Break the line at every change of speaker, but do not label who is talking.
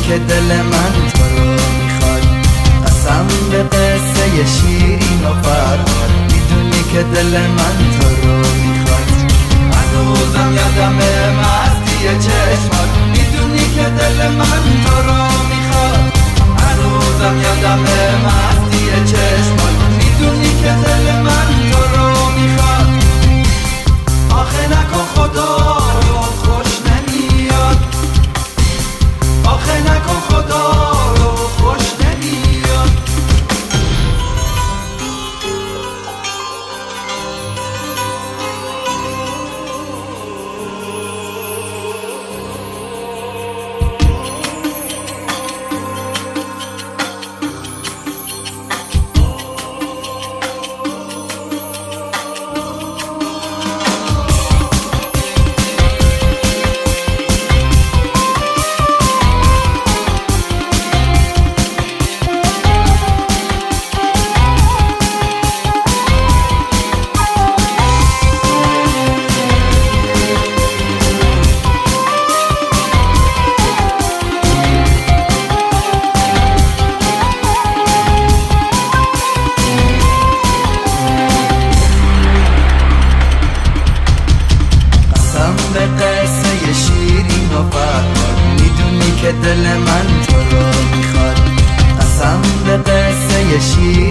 که دل من تو رو میخواد. قسم به قصه شیرین و فرهاد، میدونی که دل من تو رو میخواد. هنوزم یادمه مستی چشمات، میدونی که دل من تو رو میخواد. هنوزم یادمه مستی چشمات، میدونی که دل من تو رو میخواد. آخه نکن خدا رو خوش نمیاد، آخه نکن خدا رو خوش نمیاد. که دل من تو رو میخواد. قسم به قصه شیرین